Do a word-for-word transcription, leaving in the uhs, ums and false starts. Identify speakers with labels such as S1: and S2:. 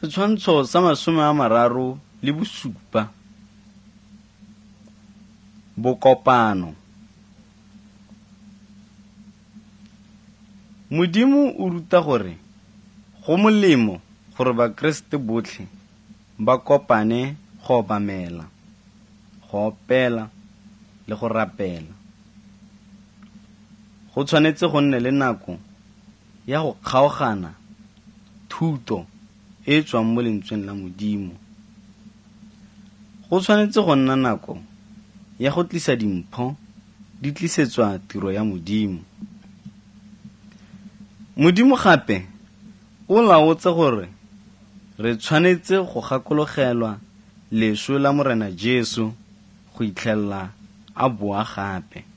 S1: Setshwantsho sa masome a mararo le bosupa. Bokopano. Modimo o ruta gore go molemo gore bakriste botlhe ba kopane go obamela, go opela le go rapela. Go tshwanetse go nne le nako ya go kgaogana thuto e tswang mo lentsweng la Modimo. Go tshwanetse go nna nako ya go tlisa dimpho di tlisetswa tiro ya Modimo. Modimo gape o laotse gore re tshwanetse go gakologelwa leswe la Morena Jesu go itlhella a boa gape.